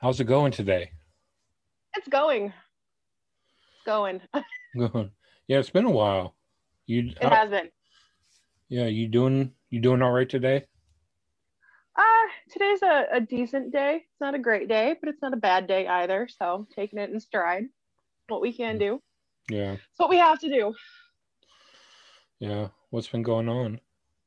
How's it going today? It's going. It's going. Good. Yeah, it's been a while. You, It has been. yeah, you doing all right today? Today's a decent day. It's not a great day, but it's not a bad day either. So taking it in stride. What we can do. Yeah, It's what we have to do. yeah. What's been going on?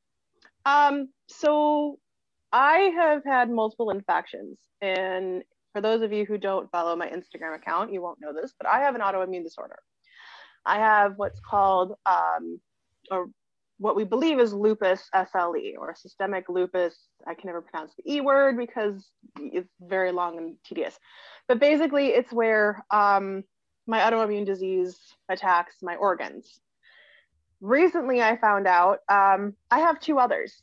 So I have had multiple infections. And for those of you who don't follow my Instagram account, you won't know this, but I have an autoimmune disorder. I have what's called or what we believe is lupus SLE or systemic lupus. I can never pronounce the E word because it's very long and tedious. But basically, it's where my autoimmune disease attacks my organs. Recently, I found out I have two others.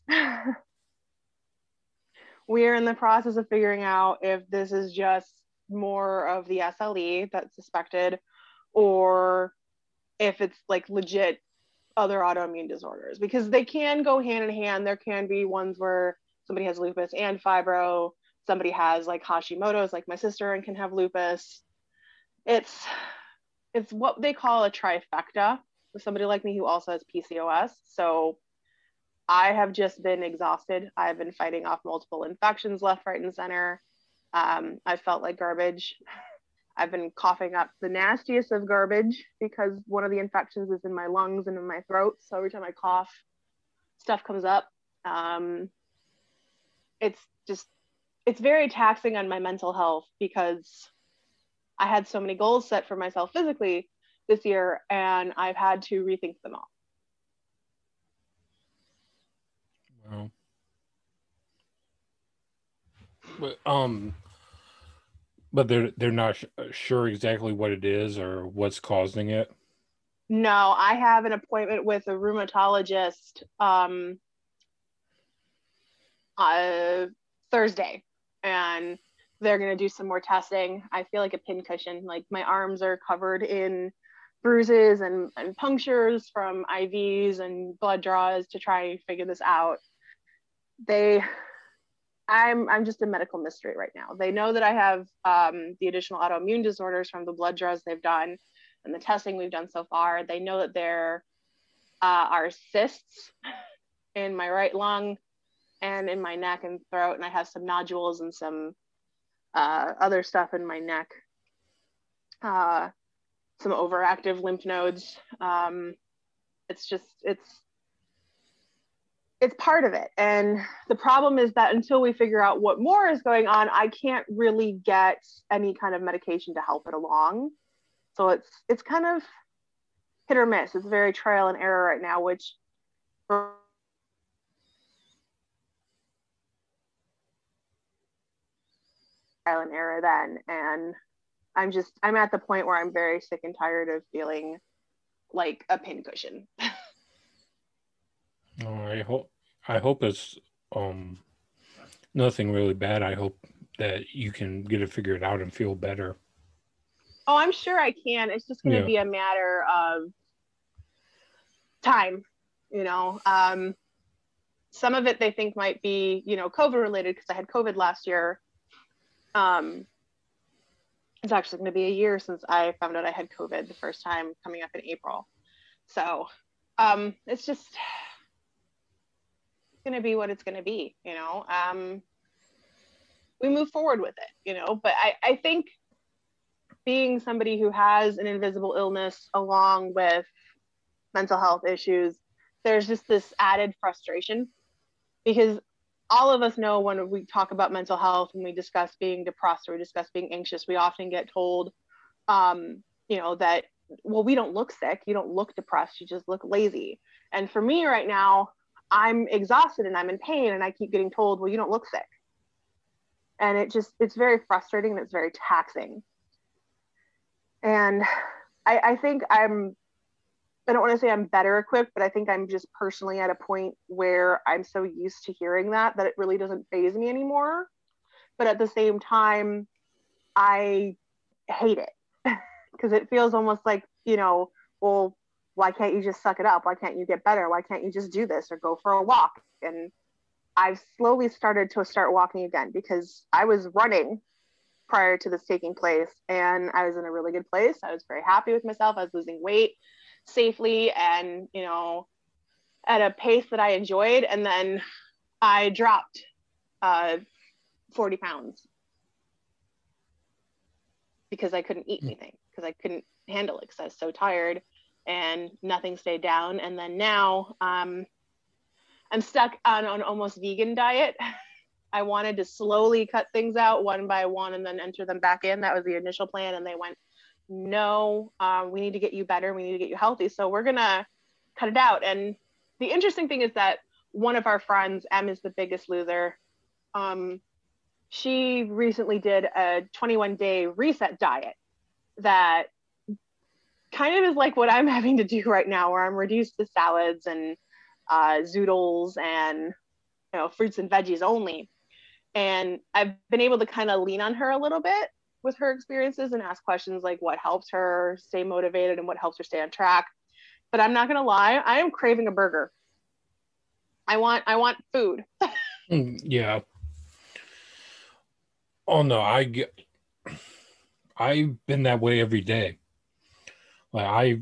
We're in the process of figuring out if this is just more of the SLE that's suspected or if it's like legit other autoimmune disorders because they can go hand in hand. There can be ones where somebody has lupus and fibro, somebody has like Hashimoto's, like my sister, and can have lupus. It's what they call a trifecta with somebody like me who also has PCOS. So I have just been exhausted. I've been fighting off multiple infections left, right, and center. I felt like garbage. I've been coughing up the nastiest of garbage because one of the infections is in my lungs and in my throat. So every time I cough, stuff comes up. Um, it's just, it's very taxing on my mental health because I had so many goals set for myself physically this year and I've had to rethink them all. Well, but but they're not sure exactly what it is or what's causing it. No, I have an appointment with a rheumatologist uh, Thursday, and they're going to do some more testing. I feel like a pincushion. Like my arms are covered in bruises and punctures from IVs and blood draws to try and figure this out. They, I'm just a medical mystery right now. They know that I have the additional autoimmune disorders from the blood draws they've done and the testing we've done so far. They know that there are cysts in my right lung and in my neck and throat, and I have some nodules and some other stuff in my neck, some overactive lymph nodes. It's just it's part of it, and the problem is that until we figure out what more is going on, I can't really get any kind of medication to help it along. So it's kind of hit or miss. It's very trial and error right now, which trial and error then, and I'm at the point where I'm very sick and tired of feeling like a pincushion. Oh, I hope it's um nothing really bad. I hope that you can get it figured out and feel better. Oh, I'm sure I can. It's just going to Yeah, be a matter of time, you know. Some of it they think might be, COVID related because I had COVID last year. Um, it's actually going to be a year since I found out I had COVID the first time coming up in April. So it's just going to be what it's going to be, you know. We move forward with it, but I think being somebody who has an invisible illness along with mental health issues, there's just this added frustration because all of us know when we talk about mental health and we discuss being depressed or we discuss being anxious, we often get told, that, well, we don't look sick. You don't look depressed. You just look lazy. And for me right now, I'm exhausted and I'm in pain and I keep getting told, well, you don't look sick. And it's very frustrating and it's very taxing. And I think I don't want to say I'm better equipped, but I think I'm just personally at a point where I'm so used to hearing that it really doesn't faze me anymore. But at the same time, I hate it because it feels almost like, well, why can't you just suck it up? Why can't you get better? Why can't you just do this or go for a walk? And I've slowly started walking again because I was running prior to this taking place, and I was in a really good place. I was very happy with myself. I was losing weight safely and, you know, at a pace that I enjoyed. And then I dropped 40 pounds because I couldn't eat anything, because I couldn't handle it, because I was so tired and nothing stayed down. And then now I'm stuck on an almost vegan diet. I wanted to slowly cut things out one by one and then enter them back in. That was the initial plan. And they went, no, we need to get you better. We need to get you healthy. So we're going to cut it out. And the interesting thing is that one of our friends, Em, is the biggest loser. She recently did a 21-day reset diet that kind of is like what I'm having to do right now, where I'm reduced to salads and zoodles and, you know, fruits and veggies only. And I've been able to kind of lean on her a little bit with her experiences and ask questions like what helps her stay motivated and what helps her stay on track. But I'm not going to lie, I am craving a burger. I want food. Yeah. Oh no, I've been that way every day. Like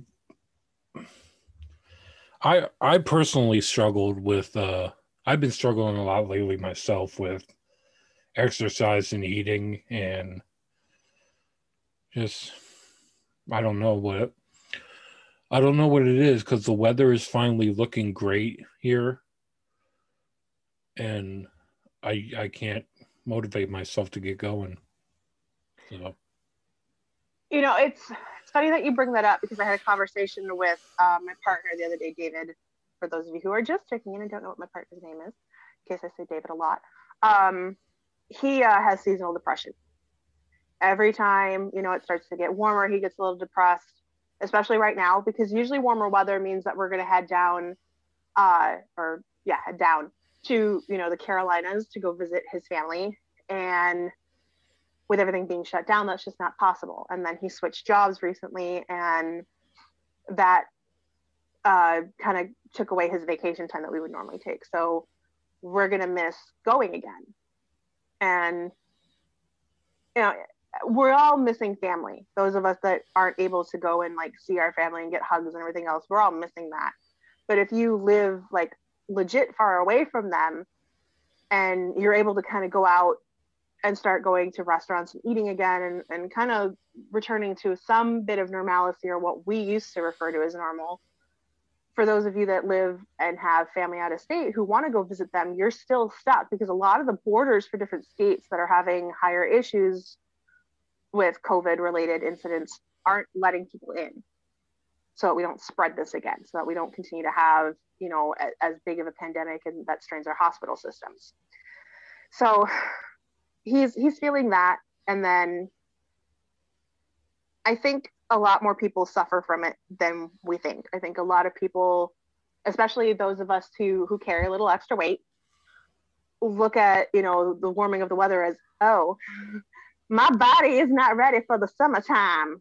I personally struggled with I've been struggling a lot lately myself with exercise and eating, and just I don't know what it is, because the weather is finally looking great here, and I can't motivate myself to get going. So, you know, it's funny that you bring that up, because I had a conversation with my partner the other day, David. For those of you who are just checking in and don't know what my partner's name is, in case I say David a lot, he has seasonal depression. Every time, you know, it starts to get warmer, he gets a little depressed, especially right now, because usually warmer weather means that we're going to head down to, you know, the Carolinas to go visit his family. And with everything being shut down, that's just not possible. And then he switched jobs recently, and that kind of took away his vacation time that we would normally take. So we're going to miss going again. And, you know, we're all missing family. Those of us that aren't able to go and like see our family and get hugs and everything else, we're all missing that. But if you live like legit far away from them and you're able to kind of go out and start going to restaurants and eating again, and kind of returning to some bit of normalcy, or what we used to refer to as normal, for those of you that live and have family out of state who want to go visit them, you're still stuck, because a lot of the borders for different states that are having higher issues with COVID related incidents aren't letting people in, so that we don't spread this again, so that we don't continue to have, you know, as big of a pandemic and that strains our hospital systems. So he's feeling that. And then I think a lot more people suffer from it than we think. I think a lot of people, especially those of us who carry a little extra weight, look at, you know, the warming of the weather as, oh, my body is not ready for the summertime.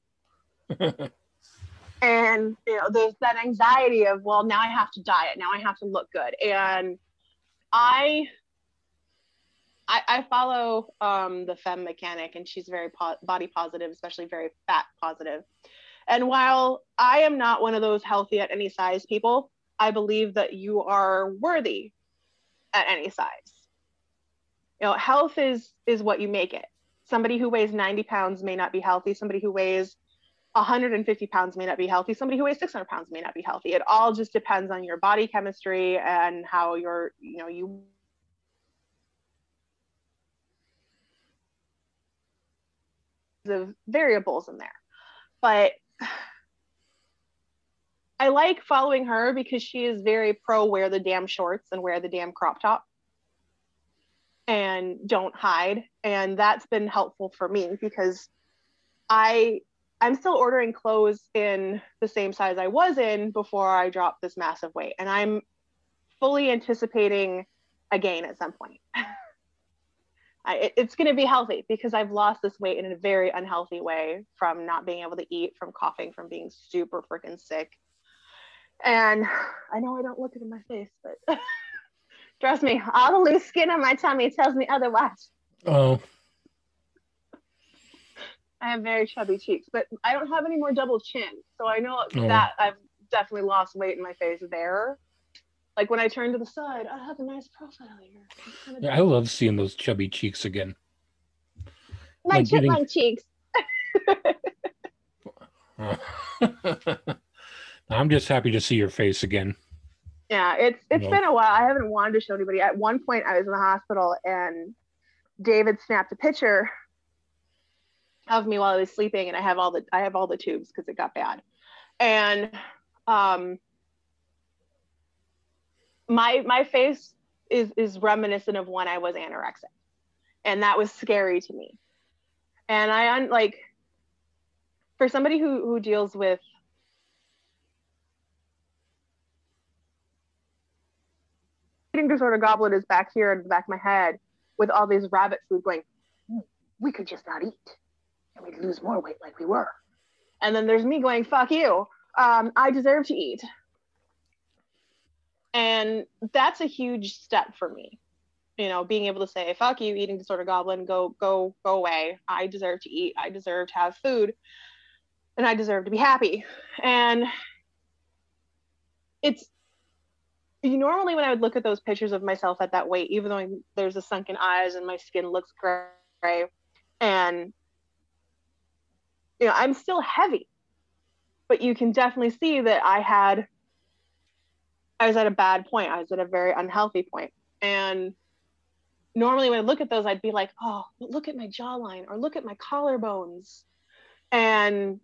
And, you know, there's that anxiety of, well, now I have to diet, now I have to look good. And I follow the Femme Mechanic, and she's very body positive, especially very fat positive. And while I am not one of those healthy at any size people, I believe that you are worthy at any size. You know, health is what you make it. Somebody who weighs 90 pounds may not be healthy. Somebody who weighs 150 pounds may not be healthy. Somebody who weighs 600 pounds may not be healthy. It all just depends on your body chemistry and how you of variables in there. But I like following her because she is very pro wear the damn shorts and wear the damn crop top and don't hide. And that's been helpful for me, because I'm still ordering clothes in the same size I was in before I dropped this massive weight. And I'm fully anticipating a gain at some point. It's going to be healthy, because I've lost this weight in a very unhealthy way, from not being able to eat, from coughing, from being super freaking sick. And I know I don't look it in my face, but trust me, all the loose skin on my tummy tells me otherwise. Oh. have very chubby cheeks, but I don't have any more double chin. So I know Oh, that I've definitely lost weight in my face there. Like when I turn to the side, I have a nice profile here. Kind of yeah, I love seeing those chubby cheeks again. my Like getting. chipmunk cheeks. I'm just happy to see your face again. Yeah, You it's know, been a while. I haven't wanted to show anybody. At one point, I was in the hospital, and David snapped a picture of me while I was sleeping, and I have all the tubes because it got bad. And um, my face is reminiscent of when I was anorexic, and that was scary to me. And like for somebody who deals with eating disorder, goblin is back here in the back of my head with all these rabbit food going. We could just not eat, and we'd lose more weight like we were. And then there's me going, fuck you. I deserve to eat. And that's a huge step for me. You know, being able to say, fuck you, eating disorder goblin, go away. I deserve to eat. I deserve to have food. And I deserve to be happy. And it's normally when I would look at those pictures of myself at that weight, even though there's the sunken eyes and my skin looks gray, and I'm still heavy, but you can definitely see that I was at a bad point. I was at a very unhealthy point. And normally when I look at those, I'd be like, oh, look at my jawline or look at my collarbones. And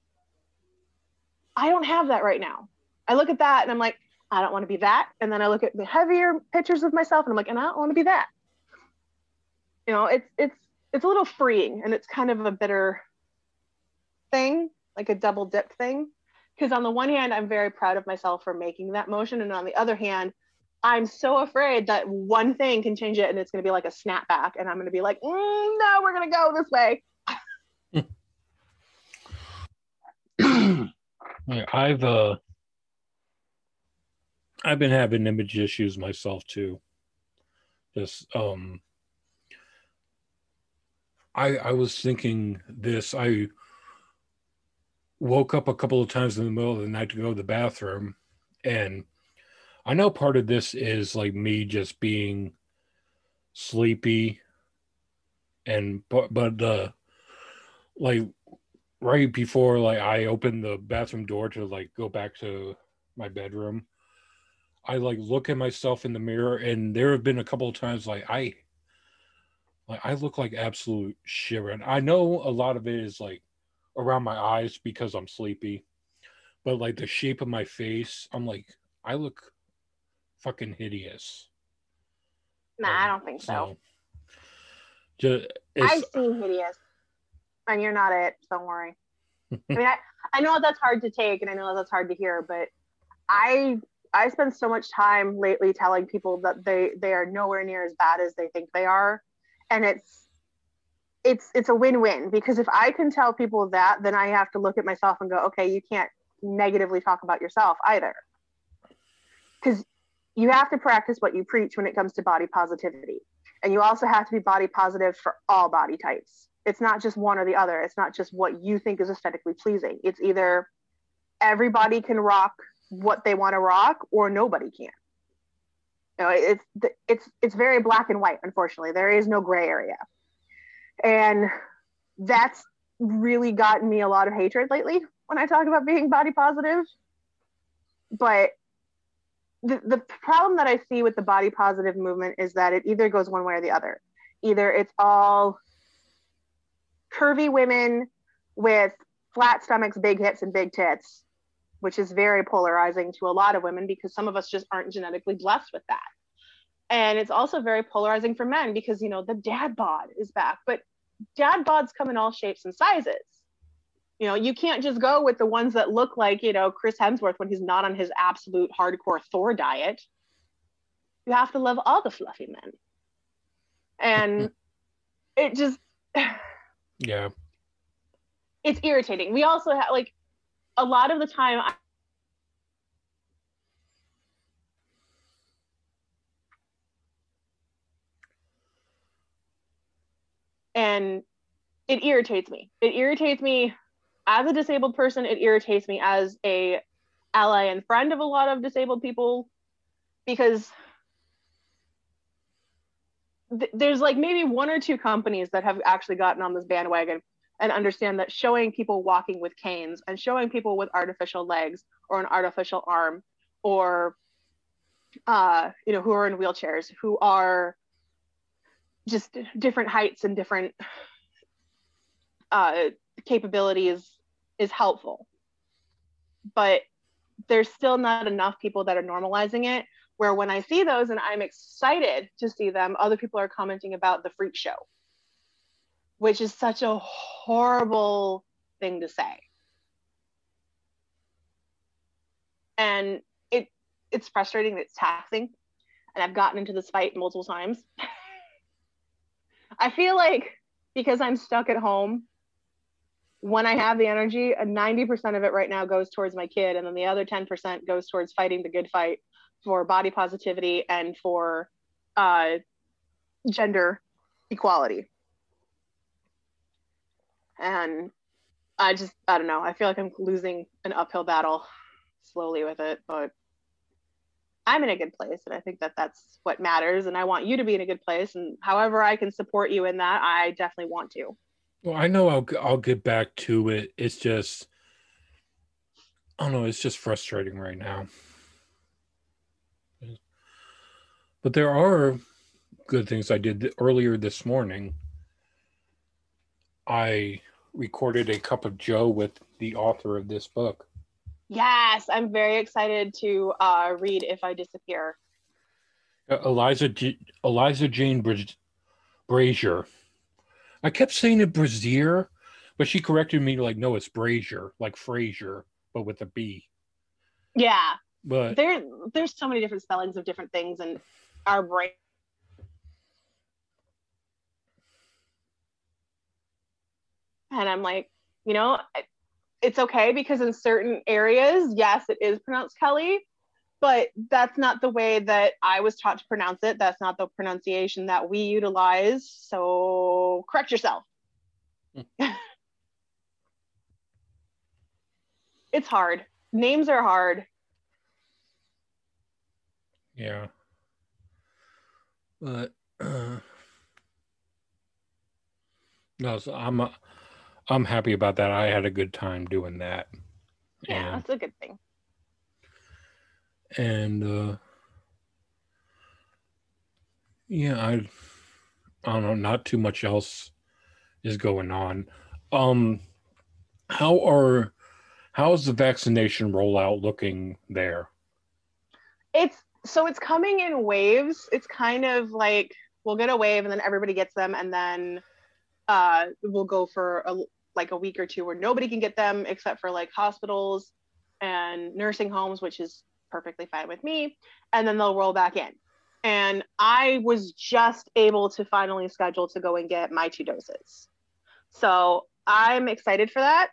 I don't have that right now. I look at that and I'm like, I don't want to be that. And then I look at the heavier pictures of myself and I'm like, and I don't want to be that. It's a little freeing, and it's kind of a bitter thing, like a double dip thing. Because on the one hand, I'm very proud of myself for making that motion. And on the other hand, I'm so afraid that one thing can change it and it's going to be like a snapback. And I'm going to be like, no, we're going to go this way. yeah, I've been having image issues myself too. Just I was thinking this. I woke up a couple of times in the middle of the night to go to the bathroom, and I know part of this is like me just being sleepy, and but like right before like I opened the bathroom door to like go back to my bedroom, I like look at myself in the mirror, and there have been a couple of times I look like absolute shit. And I know a lot of it is like around my eyes because I'm sleepy, but like the shape of my face, I'm like I look fucking hideous. Nah, Like I don't think so. so, just it's I've seen hideous, and you're not it. Don't worry. I mean, I know that's hard to take, and I know that's hard to hear, but I I spend so much time lately telling people that they are nowhere near as bad as they think they are, and it's a win-win, because if I can tell people that, then I have to look at myself and go, okay, you can't negatively talk about yourself either, because you have to practice what you preach when it comes to body positivity, and you also have to be body positive for all body types. It's not just one or the other. It's not just what you think is aesthetically pleasing. It's either everybody can rock what they want to rock or nobody can. It's very black and white. Unfortunately, there is no gray area, and that's really gotten me a lot of hatred lately when I talk about being body positive. But the problem that I see with the body positive movement is that it either goes one way or the other. Either it's all curvy women with flat stomachs, big hips, and big tits, which is very polarizing to a lot of women because some of us just aren't genetically blessed with that. And it's also very polarizing for men because, the dad bod is back, but dad bods come in all shapes and sizes. You can't just go with the ones that look like, Chris Hemsworth when he's not on his absolute hardcore Thor diet. You have to love all the fluffy men. And it just, yeah. it's irritating. We also have, like, a lot of the time, and it irritates me. It irritates me as a disabled person. It irritates me as a ally and friend of a lot of disabled people, because there's like maybe one or two companies that have actually gotten on this bandwagon and understand that showing people walking with canes and showing people with artificial legs or an artificial arm, or who are in wheelchairs, who are just different heights and different capabilities, is helpful. But there's still not enough people that are normalizing it, where when I see those and I'm excited to see them, other people are commenting about the freak show, which is such a horrible thing to say. And it's frustrating, it's taxing, and I've gotten into this fight multiple times. I feel like because I'm stuck at home, when I have the energy, 90% of it right now goes towards my kid, and then the other 10% goes towards fighting the good fight for body positivity and for gender equality. And I don't know. I feel like I'm losing an uphill battle slowly with it, but I'm in a good place, and I think that that's what matters. And I want you to be in a good place, and however I can support you in that, I definitely want to. Well, I know I'll get back to it. It's just, I don't know, it's just frustrating right now. But there are good things I did earlier this morning. I recorded a cup of Joe with the author of this book. Yes, I'm very excited to read If I Disappear. Eliza Jane Brazier. I kept saying it Brazier, but she corrected me like, no, it's Brazier, like Frasier, but with a B. Yeah, but there's so many different spellings of different things, and our brain. And I'm like, it's okay, because in certain areas, yes, it is pronounced Kelly, but that's not the way that I was taught to pronounce it. That's not the pronunciation that we utilize. So correct yourself. It's hard. Names are hard. Yeah. But no, so I'm happy about that. I had a good time doing that. Yeah, that's a good thing. And yeah, I don't know, not too much else is going on. How's the vaccination rollout looking there? It's coming in waves. It's kind of like we'll get a wave and then everybody gets them, and then we'll go for a week or two where nobody can get them except for like hospitals and nursing homes, which is perfectly fine with me. And then they'll roll back in. And I was just able to finally schedule to go and get my 2 doses. So I'm excited for that.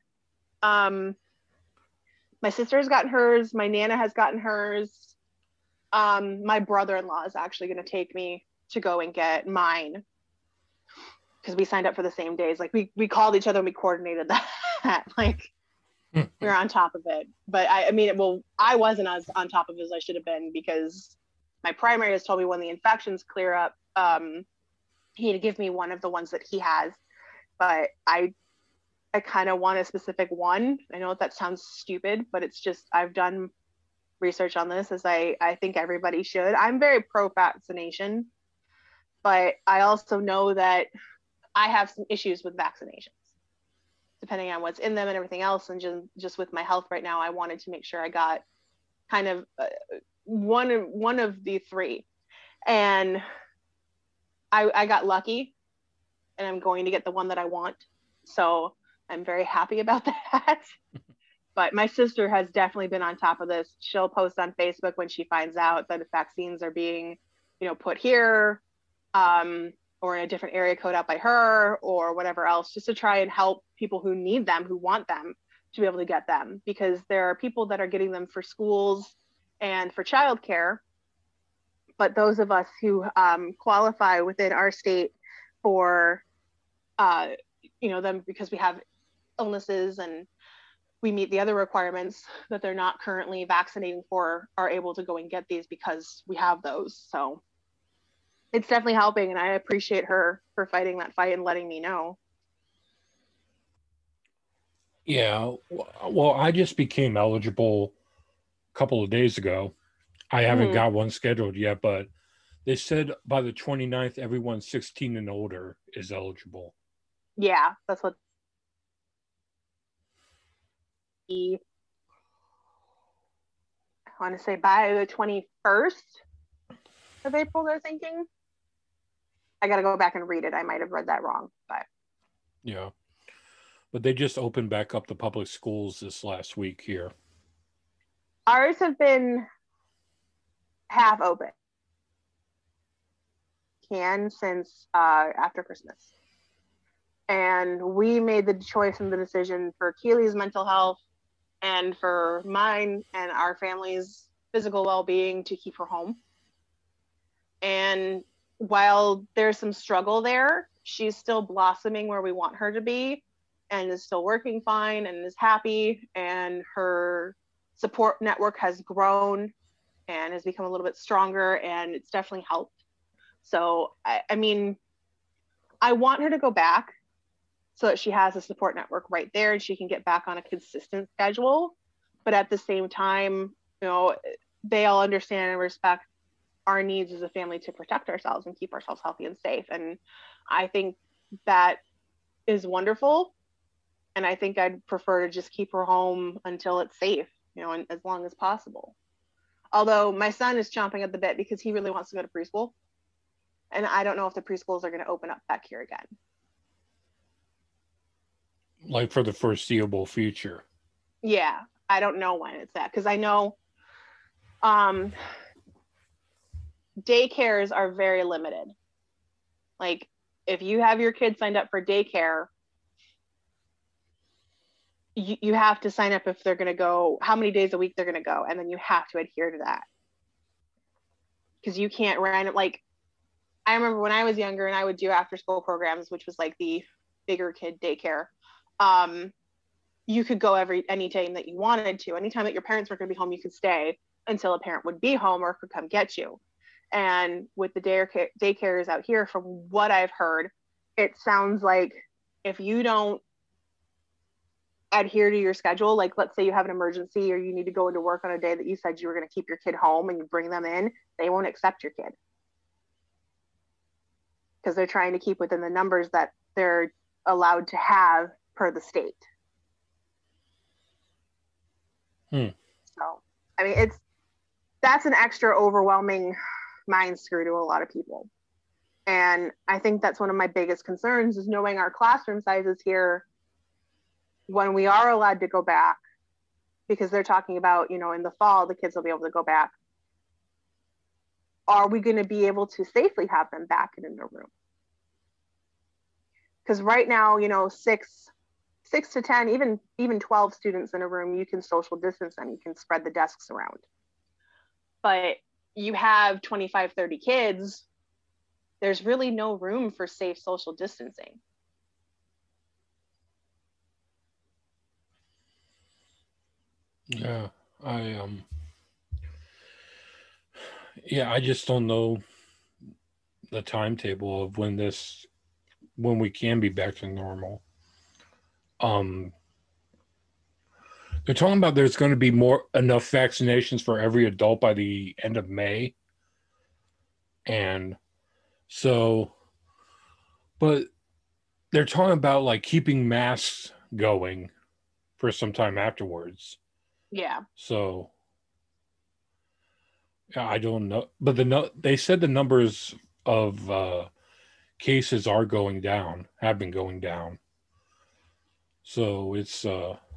My sister has gotten hers. My Nana has gotten hers. My brother-in-law is actually going to take me to go and get mine, because we signed up for the same days. Like we called each other and we coordinated that. Like we were on top of it. But I wasn't as on top of it as I should have been, because my primary has told me when the infections clear up, he'd give me one of the ones that he has. But I kind of want a specific one. I know that sounds stupid, but it's just, I've done research on this, as I think everybody should. I'm very pro vaccination, but I also know that I have some issues with vaccinations, depending on what's in them and everything else. And just with my health right now, I wanted to make sure I got kind of one of the 3. And I got lucky, and I'm going to get the one that I want. So I'm very happy about that. But my sister has definitely been on top of this. She'll post on Facebook when she finds out that vaccines are being, put here, or in a different area code out by her, or whatever else, just to try and help people who need them, who want them, to be able to get them. Because there are people that are getting them for schools and for childcare, but those of us who qualify within our state for them, because we have illnesses and we meet the other requirements that they're not currently vaccinating for, are able to go and get these because we have those. So it's definitely helping, and I appreciate her for fighting that fight and letting me know. Yeah. Well, I just became eligible a couple of days ago. I haven't got one scheduled yet, but they said by the 29th, everyone 16 and older is eligible. Yeah, that's what I want to say, by the 21st of April, they're thinking. I got to go back and read it. I might have read that wrong, but yeah. But they just opened back up the public schools this last week here. Ours have been half open since after Christmas. And we made the choice and the decision for Keely's mental health and for mine and our family's physical well-being to keep her home. And while there's some struggle there, she's still blossoming where we want her to be, and is still working fine and is happy, and her support network has grown and has become a little bit stronger, and it's definitely helped. So, I mean, I want her to go back so that she has a support network right there and she can get back on a consistent schedule. But at the same time, they all understand and respect our needs as a family to protect ourselves and keep ourselves healthy and safe. And I think that is wonderful. And I think I'd prefer to just keep her home until it's safe, and as long as possible. Although my son is chomping at the bit because he really wants to go to preschool. And I don't know if the preschools are going to open up back here again. Like for the foreseeable future. Yeah, I don't know when it's at, because I know daycares are very limited. Like, if you have your kid signed up for daycare, you have to sign up if they're going to go, how many days a week they're going to go, and then you have to adhere to that. Because you can't like, I remember when I was younger and I would do after school programs, which was like the bigger kid daycare. You could go anytime that you wanted to. Anytime that your parents were going to be home, you could stay until a parent would be home or could come get you. And with the daycares out here, from what I've heard, it sounds like if you don't adhere to your schedule, like let's say you have an emergency or you need to go into work on a day that you said you were going to keep your kid home and you bring them in, they won't accept your kid. Because they're trying to keep within the numbers that they're allowed to have per the state. So, I mean, that's an extra overwhelming mind screw to a lot of people. And I think that's one of my biggest concerns, is knowing our classroom sizes here when we are allowed to go back, because they're talking about, in the fall, the kids will be able to go back. Are we going to be able to safely have them back in a room? Because right now, 6 to 10, even 12 students in a room, you can social distance them, you can spread the desks around. But you have 25, 30 kids, there's really no room for safe social distancing. Yeah, I just don't know the timetable of when we can be back to normal. They're talking about there's going to be enough vaccinations for every adult by the end of May. And so, but they're talking about like keeping masks going for some time afterwards. Yeah. So, yeah, I don't know. But they said the numbers of cases are going down, have been going down. So it's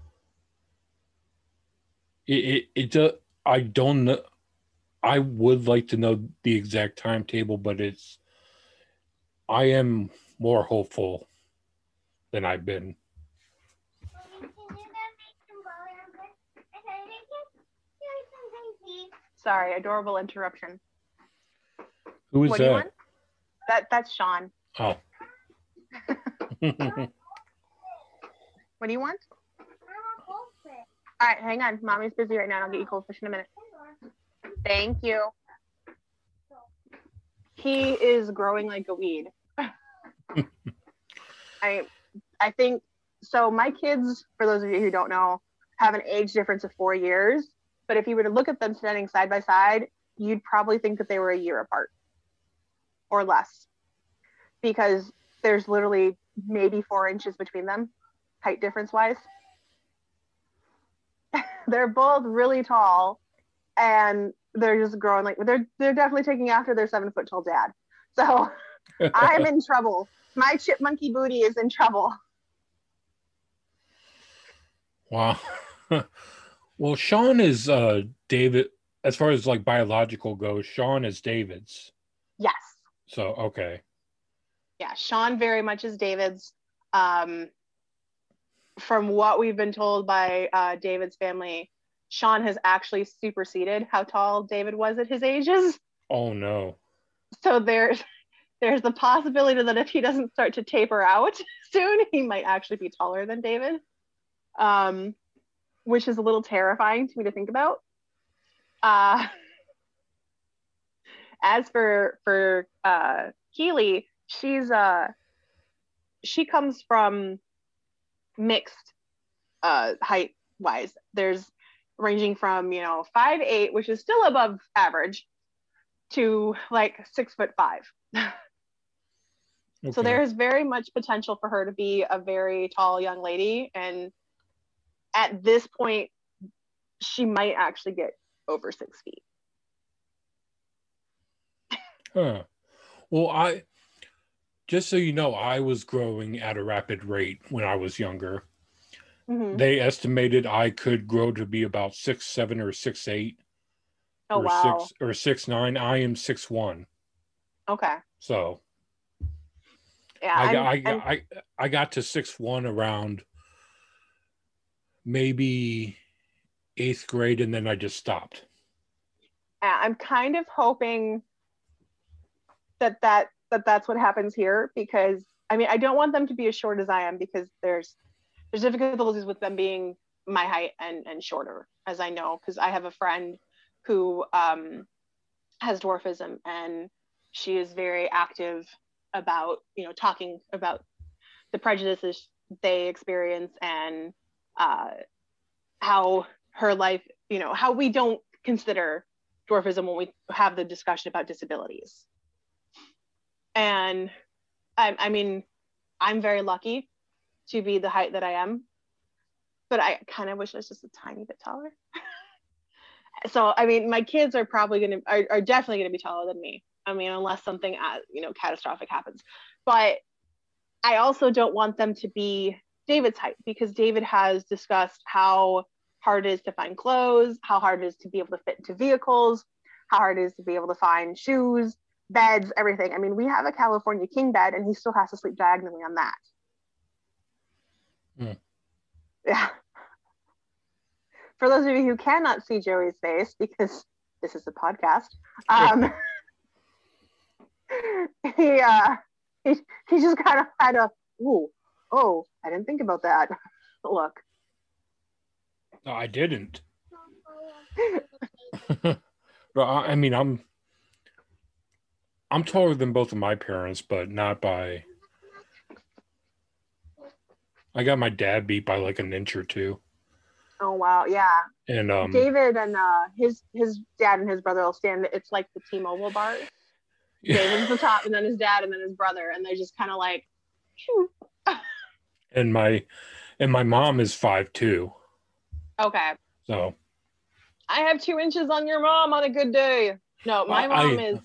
I don't know. I would like to know the exact timetable, but I am more hopeful than I've been. Sorry, adorable interruption. Who is that? That's Sean. Oh. What do you want? All right, hang on. Mommy's busy right now. I'll get you goldfish in a minute. Thank you. He is growing like a weed. I think so. My kids, for those of you who don't know, have an age difference of 4 years. But if you were to look at them standing side by side, you'd probably think that they were a year apart or less, because there's literally maybe 4 inches between them, height difference wise. They're both really tall, and they're just growing like they're definitely taking after their 7-foot tall dad. So I'm in trouble. My chipmunky booty is in trouble. Wow. Well, Sean is David, as far as like biological goes, Sean is David's. Yes. So, okay. Yeah, Sean very much is David's. From what we've been told by David's family, Sean has actually superseded how tall David was at his ages. Oh, no. So there's the possibility that if he doesn't start to taper out soon, he might actually be taller than David, which is a little terrifying to me to think about. As for Keely, she comes from mixed height wise. There's ranging from 5'8", which is still above average, to like 6'5". Okay. So there's very much potential for her to be a very tall young lady, and at this point she might actually get over 6 feet. Huh. Well, just so you know, I was growing at a rapid rate when I was younger. Mm-hmm. They estimated I could grow to be about 6'7" or 6'8". Oh, wow. 6 or 6'9". I am 6'1". Okay. So yeah, I got to 6'1" around maybe 8th grade, and then I just stopped. I'm kind of hoping that's what happens here, because I don't want them to be as short as I am, because there's difficulties with them being my height and shorter, as I know, because I have a friend who has dwarfism, and she is very active about talking about the prejudices they experience, and how her life, how we don't consider dwarfism when we have the discussion about disabilities. And I'm very lucky to be the height that I am, but I kind of wish I was just a tiny bit taller. So my kids are probably are definitely gonna be taller than me. Unless something catastrophic happens. But I also don't want them to be David's height, because David has discussed how hard it is to find clothes, how hard it is to be able to fit into vehicles, how hard it is to be able to find shoes, beds, everything. We have a California king bed, and he still has to sleep diagonally on that. Yeah. For those of you who cannot see Joey's face, because this is a podcast, he just kind of had a, oh, I didn't think about that look. No, I didn't. But I'm taller than both of my parents, but not by. I got my dad beat by like an inch or two. Oh wow, yeah. And David and his dad and his brother will stand. It's like the T-Mobile bars. Yeah. David's the top, and then his dad, and then his brother, and they're just kind of like. And my mom is 5'2". Okay. So. I have 2 inches on your mom on a good day. No, my mom is.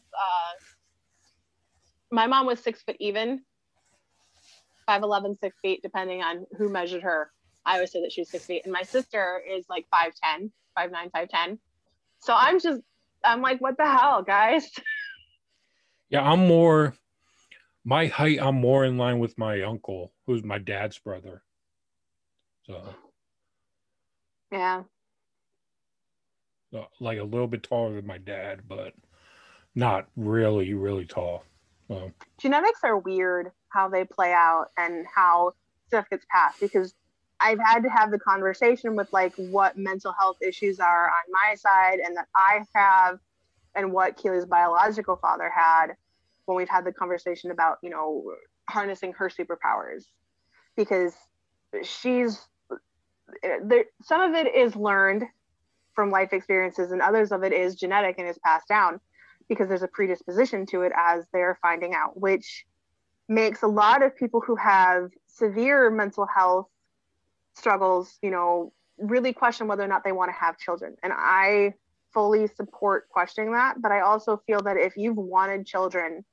My mom was 6 foot even. 5'11", 6 feet, depending on who measured her. I always say that she was 6 feet, and my sister is like 5'10", 5'9", 5'10". So I'm like, what the hell, guys? Yeah, my height, I'm more in line with my uncle, who's my dad's brother. So. Yeah. So, like a little bit taller than my dad, but not really, really tall. So. Genetics are weird, how they play out and how stuff gets passed, because I've had to have the conversation with like what mental health issues are on my side and that I have, and what Keely's biological father had when we've had the conversation about, you know, harnessing her superpowers. Because she's there, some of it is learned from life experiences and others of it is genetic and is passed down because there's a predisposition to it as they're finding out, which makes a lot of people who have severe mental health struggles, you know, really question whether or not they want to have children. And I fully support questioning that, but I also feel that if you've wanted children,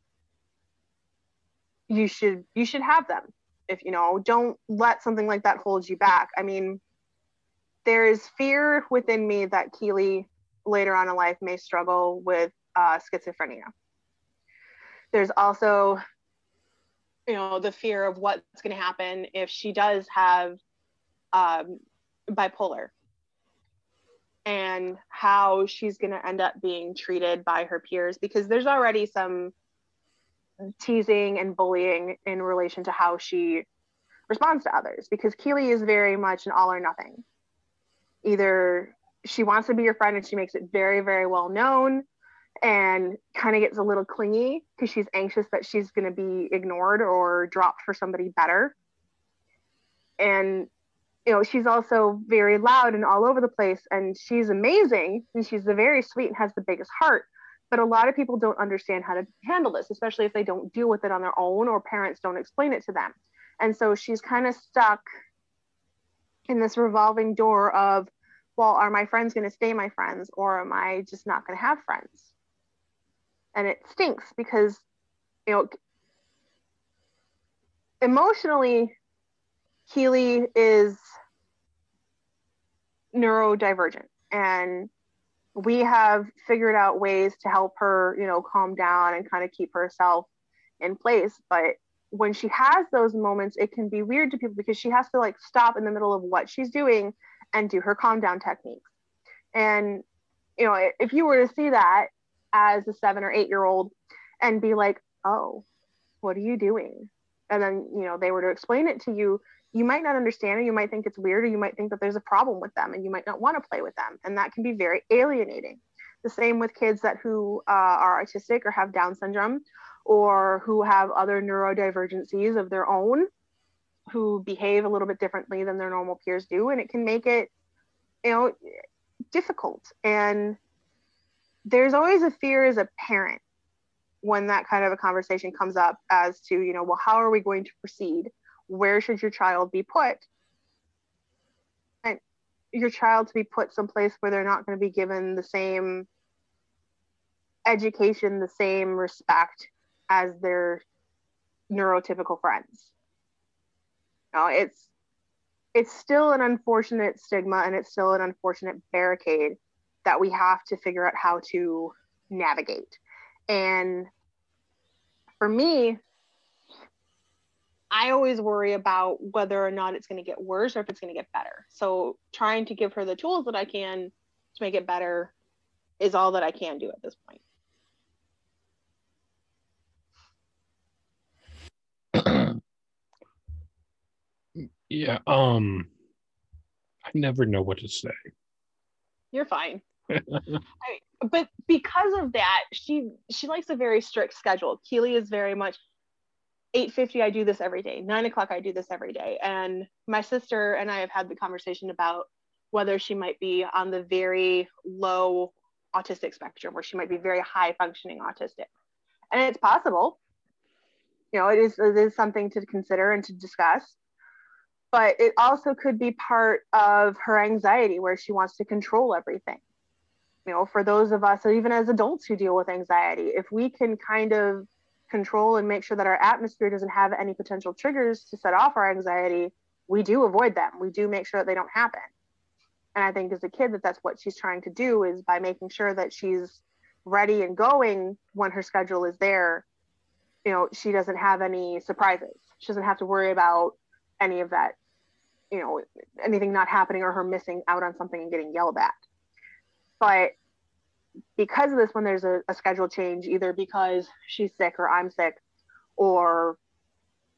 you should have them. If, you know, don't let something like that hold you back. I mean, there is fear within me that Keely later on in life may struggle with schizophrenia. There's also, you know, the fear of what's going to happen if she does have bipolar and how she's going to end up being treated by her peers, because there's already some teasing and bullying in relation to how she responds to others, because Keely is very much an all or nothing. Either she wants to be your friend and she makes it very, very well known and kind of gets a little clingy because she's anxious that she's going to be ignored or dropped for somebody better. And, you know, she's also very loud and all over the place, and she's amazing and she's very sweet and has the biggest heart. But a lot of people don't understand how to handle this, especially if they don't deal with it on their own or parents don't explain it to them. And so she's kind of stuck in this revolving door of, well, are my friends going to stay my friends, or am I just not going to have friends? And it stinks because, you know, emotionally, Keely is neurodivergent, and we have figured out ways to help her, you know, calm down and kind of keep herself in place. But when she has those moments, it can be weird to people because she has to like stop in the middle of what she's doing and do her calm down techniques. And, you know, if you were to see that as a 7 or 8 year old and be like, oh, what are you doing? And then, you know, they were to explain it to you, you might not understand it. You might think it's weird, or you might think that there's a problem with them and you might not want to play with them. And that can be very alienating. The same with kids who are autistic or have Down syndrome, or who have other neurodivergencies of their own, who behave a little bit differently than their normal peers do. And it can make it, you know, difficult. And there's always a fear as a parent when that kind of a conversation comes up as to, you know, well, how are we going to proceed? Where should your child be put? And your child to be put someplace where they're not going to be given the same education, the same respect as their neurotypical friends. You know, it's still an unfortunate stigma, and it's still an unfortunate barricade that we have to figure out how to navigate. And for me, I always worry about whether or not it's going to get worse or if it's going to get better. So trying to give her the tools that I can to make it better is all that I can do at this point. Yeah, I never know what to say. You're fine. But because of that, she likes a very strict schedule. Keely is very much 8:50 I do this every day, 9 o'clock I do this every day. And my sister and I have had the conversation about whether she might be on the very low autistic spectrum, or she might be very high functioning autistic. And it's possible. You know, it is something to consider and to discuss. But it also could be part of her anxiety, where she wants to control everything. You know, for those of us, or even as adults who deal with anxiety, if we can kind of control and make sure that our atmosphere doesn't have any potential triggers to set off our anxiety, we do avoid them. We do make sure that they don't happen. And I think as a kid, that's what she's trying to do, is by making sure that she's ready and going when her schedule is there. You know, she doesn't have any surprises. She doesn't have to worry about any of that, you know, anything not happening or her missing out on something and getting yelled at. But because of this, when there's a schedule change, either because she's sick or I'm sick, or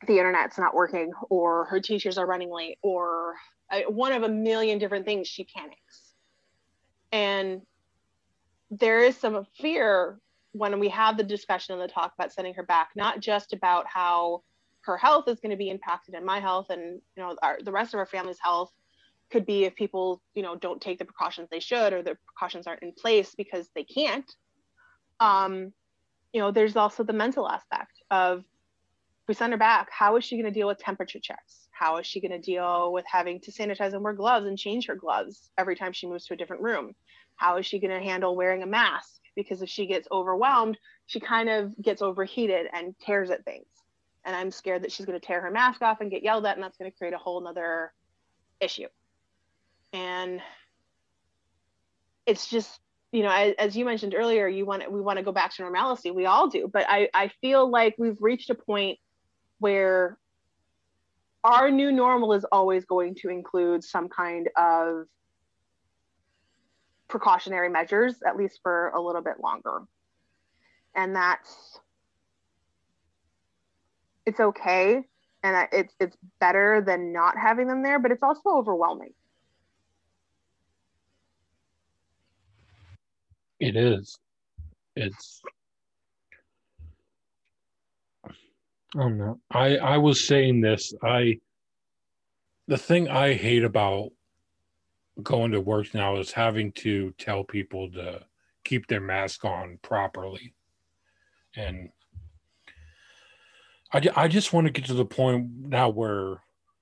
the internet's not working, or her teachers are running late, or one of a million different things, she panics. And there is some fear when we have the discussion and the talk about sending her back, not just about how her health is going to be impacted and my health and, you know, the rest of our family's health could be if people, you know, don't take the precautions they should, or the precautions aren't in place because they can't. You know, there's also the mental aspect of, if we send her back, how is she going to deal with temperature checks? How is she going to deal with having to sanitize and wear gloves and change her gloves every time she moves to a different room? How is she going to handle wearing a mask? Because if she gets overwhelmed, she kind of gets overheated and tears at things. And I'm scared that she's going to tear her mask off and get yelled at, and that's going to create a whole nother issue. And it's just, you know, as you mentioned earlier, we want to go back to normalcy. We all do. But I feel like we've reached a point where our new normal is always going to include some kind of precautionary measures, at least for a little bit longer. And it's okay. And it's better than not having them there, but it's also overwhelming. It is. It's, I don't know. I was saying this. The thing I hate about going to work now is having to tell people to keep their mask on properly. And I just want to get to the point now where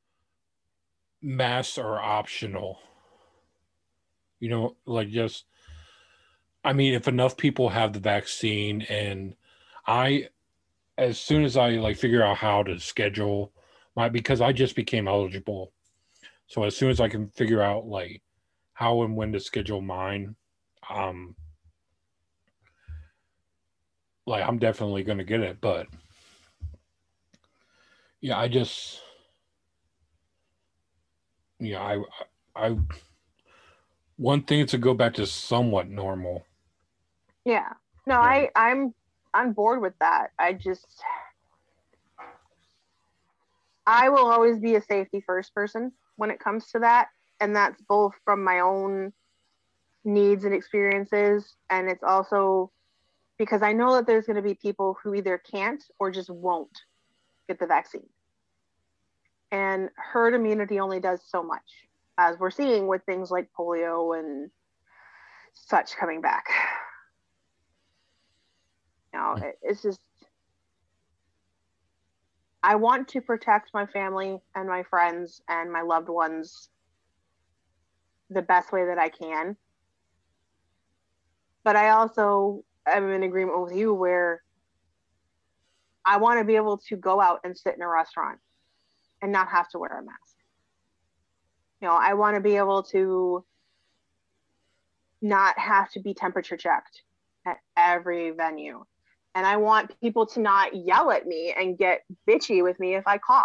masks are optional. You know, like, just, I mean, if enough people have the vaccine, and as soon as I like figure out how to schedule because I just became eligible. So as soon as I can figure out like how and when to schedule mine, like, I'm definitely going to get it. But yeah, I one thing to go back to somewhat normal. Yeah. No, yeah. I'm on board with that. I will always be a safety first person when it comes to that. And that's both from my own needs and experiences. And it's also because I know that there's going to be people who either can't or just won't get the vaccine. And herd immunity only does so much, as we're seeing with things like polio and such coming back. You know, it's just, I want to protect my family and my friends and my loved ones the best way that I can. But I also am in agreement with you where I want to be able to go out and sit in a restaurant and not have to wear a mask. You know, I want to be able to not have to be temperature checked at every venue. And I want people to not yell at me and get bitchy with me if I cough.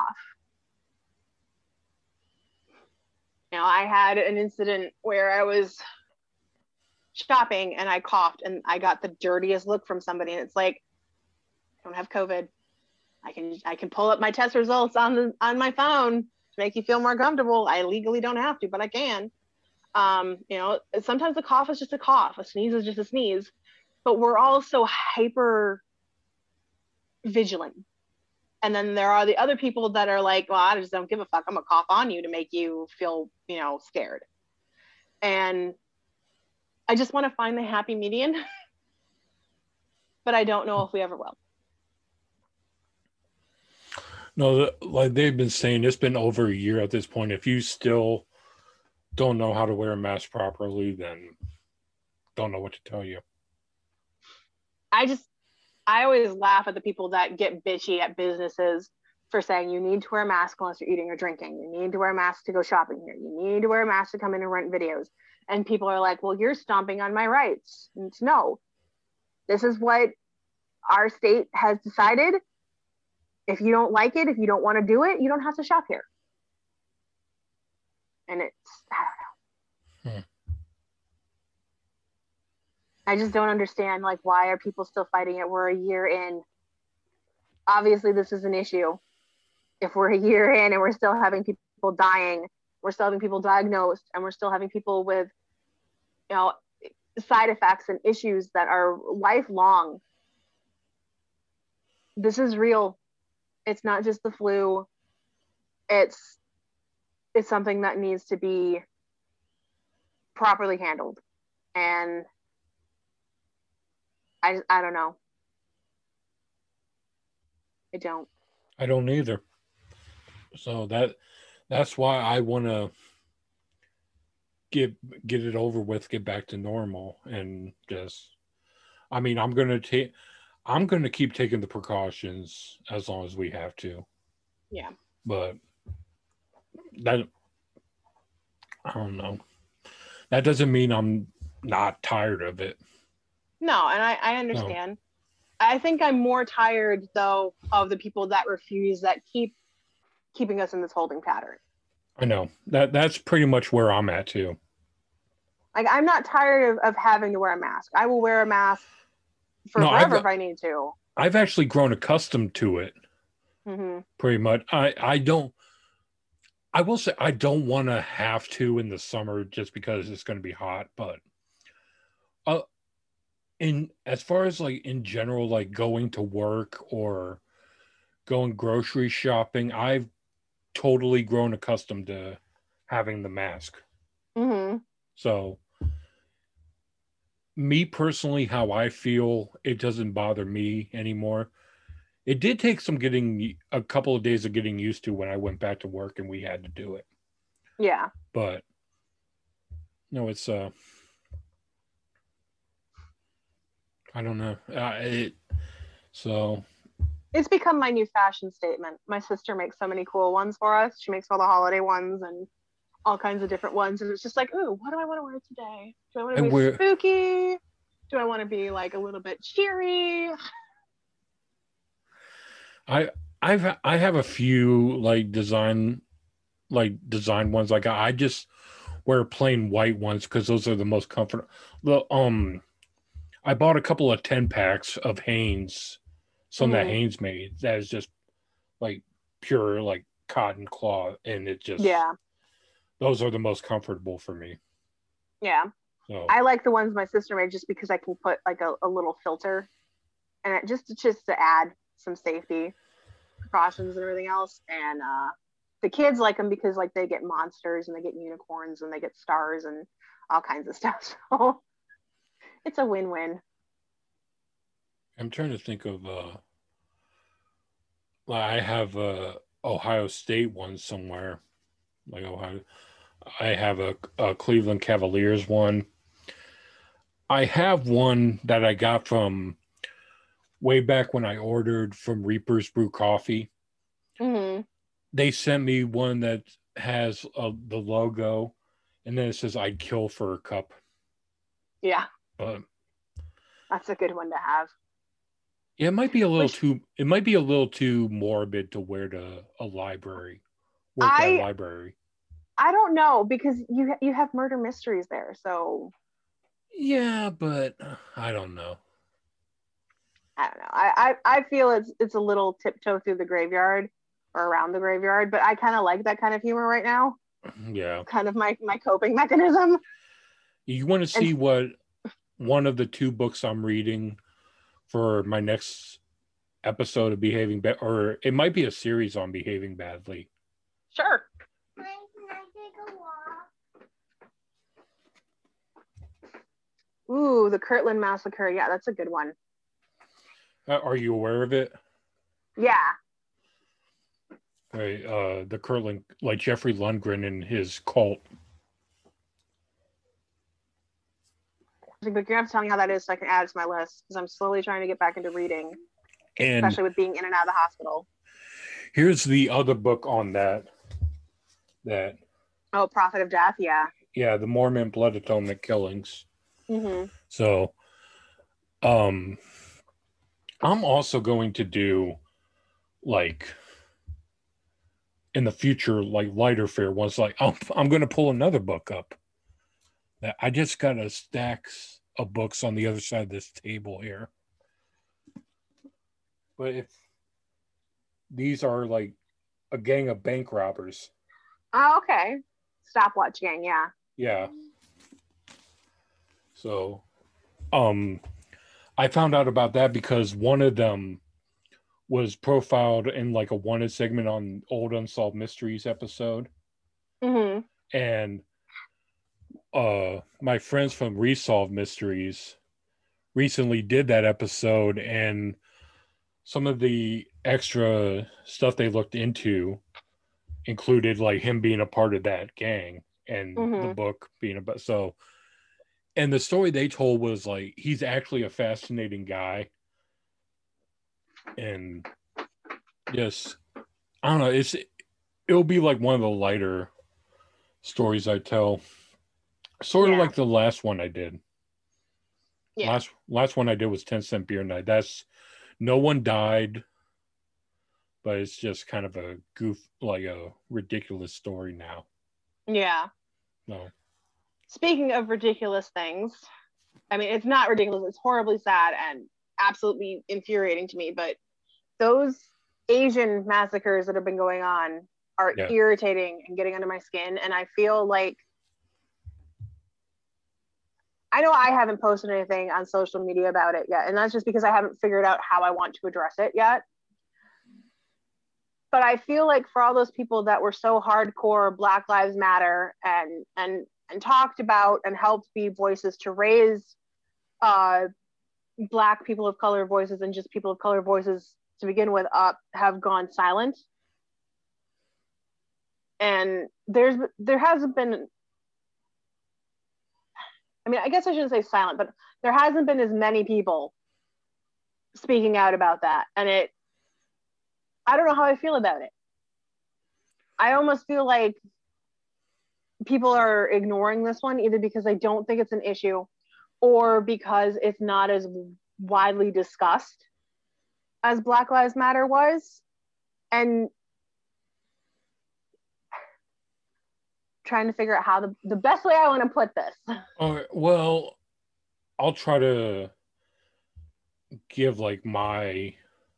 You know, I had an incident where I was shopping and I coughed and I got the dirtiest look from somebody. And it's like, I don't have COVID. I can pull up my test results on my phone to make you feel more comfortable. I legally don't have to, but I can. You know, sometimes a cough is just a cough. A sneeze is just a sneeze. But we're all so hyper vigilant. And then there are the other people that are like, well, I just don't give a fuck. I'm gonna cough on you to make you feel, you know, scared. And I just want to find the happy median, but I don't know if we ever will. No, like they've been saying, it's been over a year at this point. If you still don't know how to wear a mask properly, then don't know what to tell you. I always laugh at the people that get bitchy at businesses for saying you need to wear a mask unless you're eating or drinking. You need to wear a mask to go shopping here. You need to wear a mask to come in and rent videos. And people are like, well, you're stomping on my rights. And it's, no, this is what our state has decided. If you don't like it, if you don't want to do it, you don't have to shop here. And it's, I don't know. I just don't understand, like, why are people still fighting it? We're a year in. Obviously, this is an issue. if we're a year in and we're still having people dying, we're still having people diagnosed, and we're still having people with, you know, side effects and issues that are lifelong. This is real. It's not just the flu. It's it's something that needs to be properly handled. And I don't know. I don't. I don't either. So that's why I want to get it over with, get back to normal, and just. I mean, I'm going to keep taking the precautions as long as we have to. Yeah. But that I don't know. That doesn't mean I'm not tired of it. No, and I No, understand. I think I'm more tired though of the people that refuse, that keeping us in this holding pattern. I know that's pretty much where I'm at too. Like, I'm not tired of having to wear a mask. I will wear a mask for No, forever if I need to. I've actually grown accustomed to it. Mm-hmm. Pretty much. I don't. I will say I don't want to have to in the summer just because it's going to be hot. But uh, in as far as like in general, like going to work or going grocery shopping, I've totally grown accustomed to having the mask. Mm-hmm. So me personally, how I feel, it doesn't bother me anymore. It did take a couple of days of getting used to when I went back to work and we had to do it. Yeah. But no, it's I don't know. So It's become my new fashion statement. My sister makes so many cool ones for us. She makes all the holiday ones and all kinds of different ones. And it's just like, ooh, what do I want to wear today? Do I want I to be wear spooky? Do I want to be like a little bit cheery? I I have a few design ones. Like I just wear plain white ones because those are the most comfortable. I bought a couple of 10 packs of Hanes, some that Mm-hmm. Hanes made. That is just like pure like cotton cloth, and it just Yeah. those are the most comfortable for me. Yeah. So I like the ones my sister made just because I can put like a little filter and it just to add some safety precautions and everything else. And the kids like them because like they get monsters and they get unicorns and they get stars and all kinds of stuff. So it's a win-win. I'm trying to think of I have a Ohio State one somewhere. Like Ohio, I have a Cleveland Cavaliers one. I have one that I got from way back when I ordered from Reaper's Brew Coffee. Mm-hmm. They sent me one that has the logo, and then it says "I'd kill for a cup." Yeah, But that's a good one to have. yeah, it might be a little Which too. It might be a little too morbid to wear to a library, work at a I library. I don't know because you have murder mysteries there. So Yeah, but I don't know. I don't know. I feel it's a little tiptoe through the graveyard or around the graveyard, but I kind of like that kind of humor right now. Yeah, Kind of my coping mechanism. you want to And see what one of the two books I'm reading for my next episode of Behaving Bad, or it might be a series on Behaving Badly. sure. Ooh, the Kirtland Massacre. Yeah, that's a good one. Are you aware of it? Yeah. Right, the Kirtland, like Jeffrey Lundgren and his cult. But you're gonna have to tell me how that is so I can add it to my list because I'm slowly trying to get back into reading, And especially with being in and out of the hospital. here's the other book on that. That Oh, Prophet of Death. Yeah. yeah, the Mormon Blood Atonement killings. Mm-hmm. So, um, I'm also going to do like in the future, like lighter fare ones. Like I'm going to pull another book up. That I just got a stacks of books on the other side of this table here. But if these are like a gang of bank robbers. Oh, okay. Stopwatch gang, yeah. Yeah. So, um, I found out about that because one of them was profiled in like a wanted segment on Old Unsolved Mysteries episode. Mm-hmm. And my friends from Resolved Mysteries recently did that episode, and some of the extra stuff they looked into included like him being a part of that gang and the Mm-hmm. book being about so. And the story they told was like he's actually a fascinating guy, and just I don't know, it'll be like one of the lighter stories I tell, sort of Yeah. like the last one I did. Yeah. Last one I did was 10 Cent Beer Night. That's no one died, but it's just kind of a goof, like a ridiculous story now. Yeah. No. Speaking of ridiculous things, I mean, it's not ridiculous. It's horribly sad and absolutely infuriating to me. But those Asian massacres that have been going on are Yeah. irritating and getting under my skin. And I feel like I know I haven't posted anything on social media about it yet. And that's just because I haven't figured out how I want to address it yet. But I feel like for all those people that were so hardcore Black Lives Matter and talked about and helped be voices to raise Black people of color voices and just people of color voices to begin with up have gone silent. And there hasn't been, I mean, I guess I shouldn't say silent, but there hasn't been as many people speaking out about that. And I don't know how I feel about it. I almost feel like people are ignoring this one either because they don't think it's an issue or because it's not as widely discussed as Black Lives Matter was. And trying to figure out how the best way I want to put this. Well, I'll try to give like my,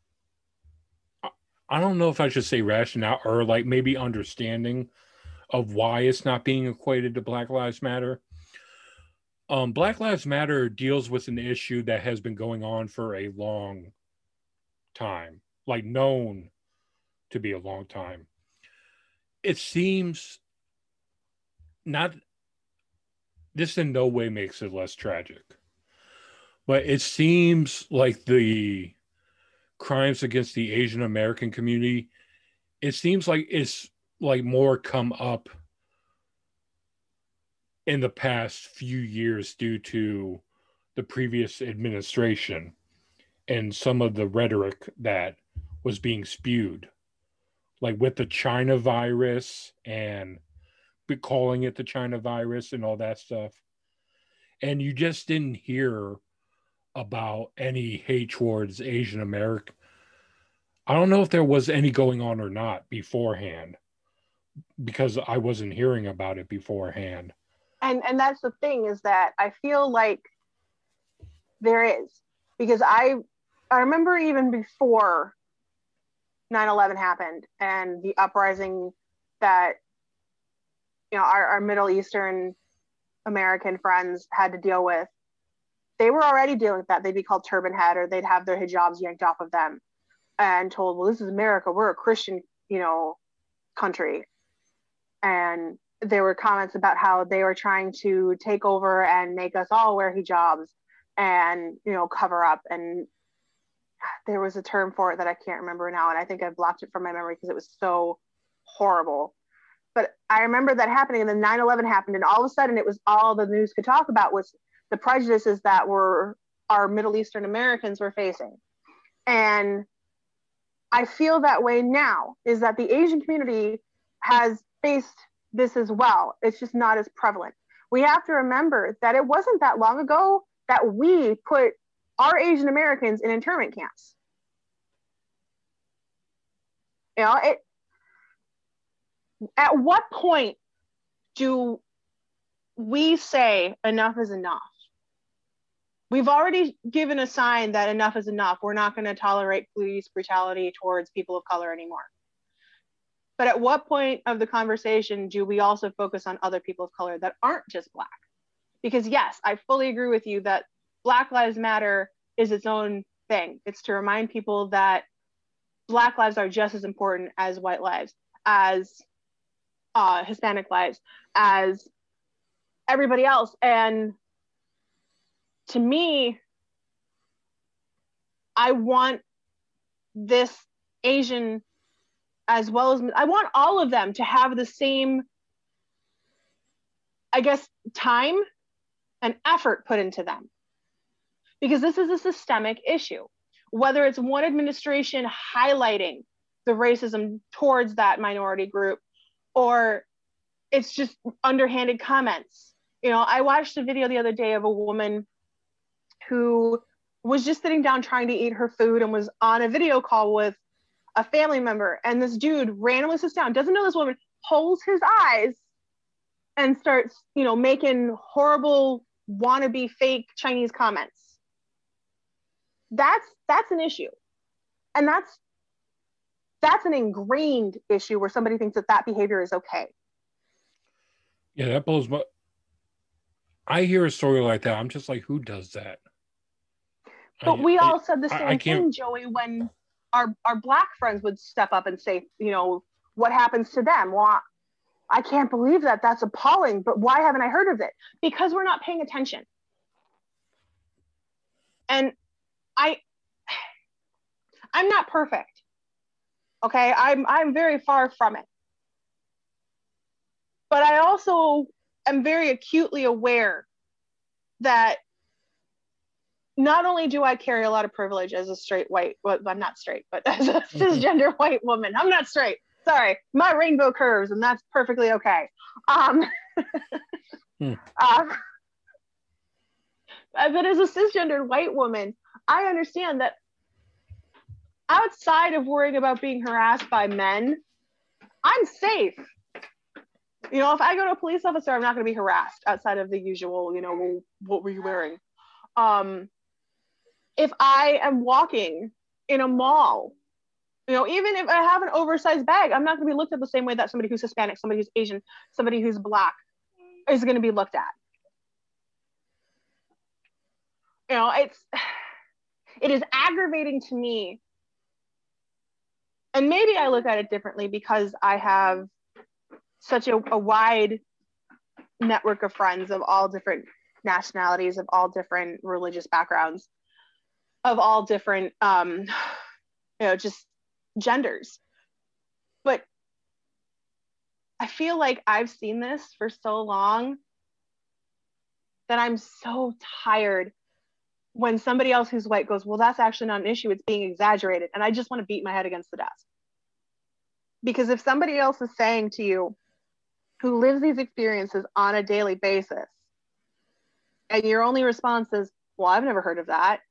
I don't know if I should say rationale or like maybe understanding of why it's not being equated to Black Lives Matter. Black Lives Matter deals with an issue that has been going on for a long time, like known to be a long time. It seems not, this in no way makes it less tragic, but it seems like the crimes against the Asian American community, it seems like it's like more come up in the past few years due to the previous administration and some of the rhetoric that was being spewed, like with the China virus and calling it the China virus and all that stuff. And you just didn't hear about any hate towards Asian American. I don't know if there was any going on or not beforehand because I wasn't hearing about it beforehand. And that's the thing is that I feel like there is because I remember even before 9/11 happened and the uprising that our Middle Eastern American friends had to deal with. They were already dealing with that. They'd be called turban head or they'd have their hijabs yanked off of them and told, well, this is America. We're a Christian, country. And there were comments about how they were trying to take over and make us all wear hijabs and, cover up. And there was a term for it that I can't remember now. And I think I blocked it from my memory because it was so horrible. But I remember that happening, and then 9/11 happened, and all of a sudden it was all the news could talk about was the prejudices that were our Middle Eastern Americans were facing. And I feel that way now, is that the Asian community has faced this as well. It's just not as prevalent. We have to remember that it wasn't that long ago that we put our Asian Americans in internment camps. At what point do we say enough is enough? We've already given a sign that enough is enough. We're not going to tolerate police brutality towards people of color anymore. But at what point of the conversation do we also focus on other people of color that aren't just Black? Because yes, I fully agree with you that Black Lives Matter is its own thing. It's to remind people that Black lives are just as important as white lives, as Hispanic lives, as everybody else. And to me, I want this Asian, as well as I want all of them to have the same, I guess, time and effort put into them. Because this is a systemic issue. Whether it's one administration highlighting the racism towards that minority group, or it's just underhanded comments. You know, I watched a video the other day of a woman who was just sitting down trying to eat her food and was on a video call with a family member. And this dude randomly sits down, doesn't know this woman, pulls his eyes and starts, you know, making horrible wannabe fake Chinese comments. That's an issue. And that's an ingrained issue where somebody thinks that behavior is okay. Yeah, that blows my... I hear a story like that, I'm just like, who does that? But we all said the same thing, Joey, when our Black friends would step up and say, you know, what happens to them? Well, I can't believe that. That's appalling. But why haven't I heard of it? Because we're not paying attention. And I'm not perfect. Okay, I'm very far from it. But I also am very acutely aware that not only do I carry a lot of privilege as a straight white, well, I'm not straight, but as a cisgender white woman, I'm not straight. Sorry, my rainbow curves, and that's perfectly okay. But as a cisgender white woman, I understand that outside of worrying about being harassed by men, I'm safe. You know, if I go to a police officer, I'm not going to be harassed outside of the usual, you know, well, what were you wearing? If I am walking in a mall, you know, even if I have an oversized bag, I'm not going to be looked at the same way that somebody who's Hispanic, somebody who's Asian, somebody who's Black is going to be looked at. You know, it is aggravating to me. And maybe I look at it differently because I have such a wide network of friends of all different nationalities, of all different religious backgrounds, of all different, you know, just genders. But I feel like I've seen this for so long that I'm so tired when somebody else who's white goes, well, that's actually not an issue, it's being exaggerated. And I just want to beat my head against the desk. Because if somebody else is saying to you, who lives these experiences on a daily basis, and your only response is, well, I've never heard of that,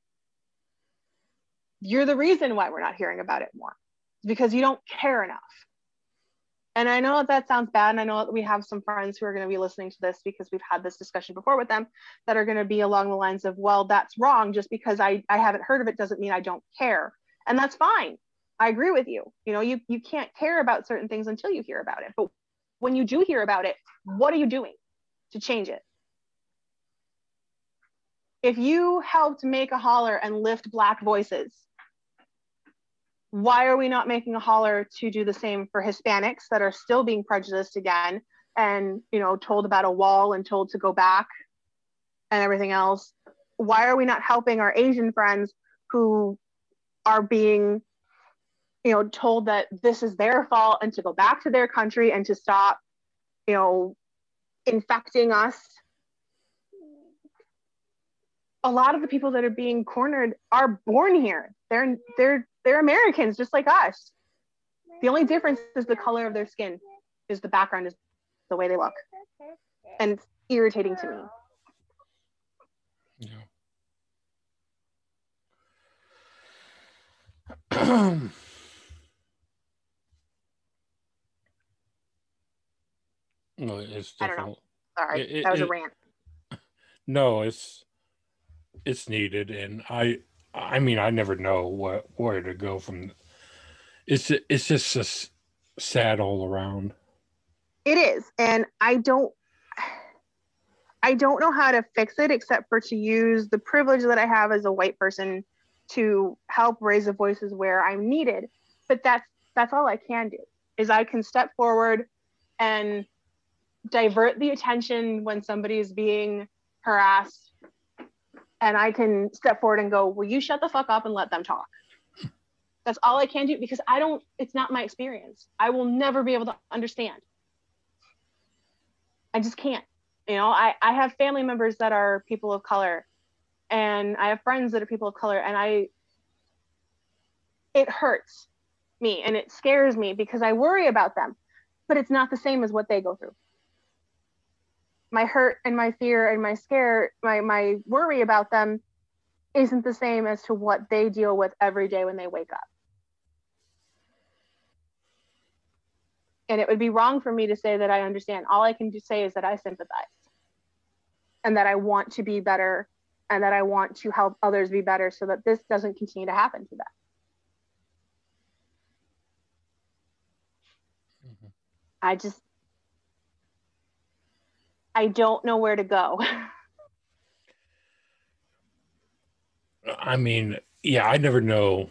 you're the reason why we're not hearing about it more. It's because you don't care enough. And I know that sounds bad, and I know that we have some friends who are going to be listening to this because we've had this discussion before with them that are going to be along the lines of, well, that's wrong. Just because I haven't heard of it doesn't mean I don't care. And that's fine. I agree with you. You know, you can't care about certain things until you hear about it. But when you do hear about it, what are you doing to change it? If you helped make a holler and lift Black voices, why are we not making a holler to do the same for Hispanics that are still being prejudiced again and, you know, told about a wall and told to go back and everything else? Why are we not helping our Asian friends who are being, you know, told that this is their fault and to go back to their country and to stop, you know, infecting us? A lot of the people that are being cornered are born here. They're Americans just like us. The only difference is the color of their skin, is the background, is the way they look. And it's irritating to me. Yeah. No, it's difficult. I don't know. Sorry, that was a rant. No, it's needed, and I mean, I never know where to go from. It's just sad all around. It is. And I don't know how to fix it except for to use the privilege that I have as a white person to help raise the voices where I'm needed. But that's all I can do, is I can step forward and divert the attention when somebody is being harassed, and I can step forward and go, will you shut the fuck up and let them talk? That's all I can do, because it's not my experience. I will never be able to understand. I just can't. You know, I have family members that are people of color, and I have friends that are people of color, and it hurts me and it scares me because I worry about them, but it's not the same as what they go through. My hurt and my fear and my scare, my worry about them isn't the same as to what they deal with every day when they wake up. And it would be wrong for me to say that I understand. All I can say is that I sympathize, and that I want to be better, and that I want to help others be better so that this doesn't continue to happen to them. Mm-hmm. I don't know where to go. I mean, yeah, I never know.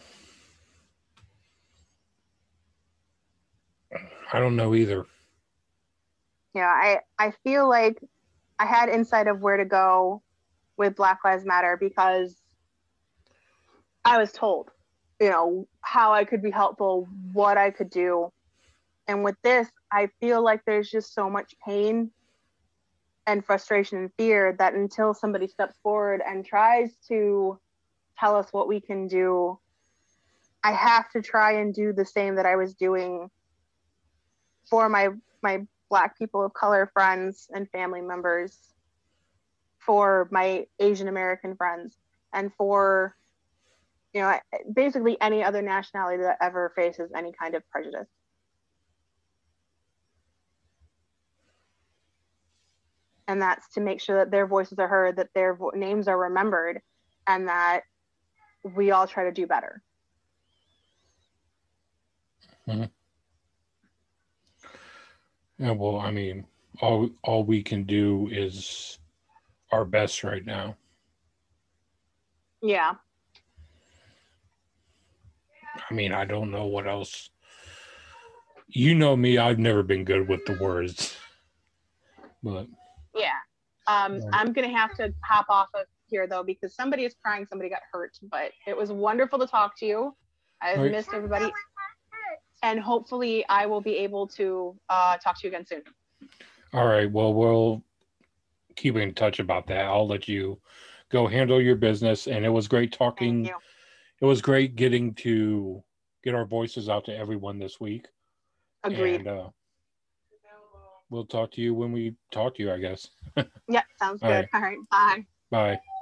I don't know either. Yeah, I feel like I had insight of where to go with Black Lives Matter because I was told, you know, how I could be helpful, what I could do. And with this, I feel like there's just so much pain and frustration and fear that until somebody steps forward and tries to tell us what we can do, I have to try and do the same that I was doing for my Black people of color friends and family members, for my Asian American friends, and for, you know, basically any other nationality that ever faces any kind of prejudice. And that's to make sure that their voices are heard, that their names are remembered, and that we all try to do better. Mm-hmm. Yeah, well, I mean, all we can do is our best right now. Yeah. I mean, I don't know what else. You know me, I've never been good with the words. But yeah. I'm going to have to hop off of here, though, because somebody is crying, somebody got hurt. But it was wonderful to talk to you. I've missed everybody. And hopefully I will be able to talk to you again soon. All right. Well, we'll keep in touch about that. I'll let you go handle your business. And it was great talking. It was great getting to get our voices out to everyone this week. Agreed. And we'll talk to you when we talk to you, I guess. Yeah, sounds good. All right. Bye. Bye.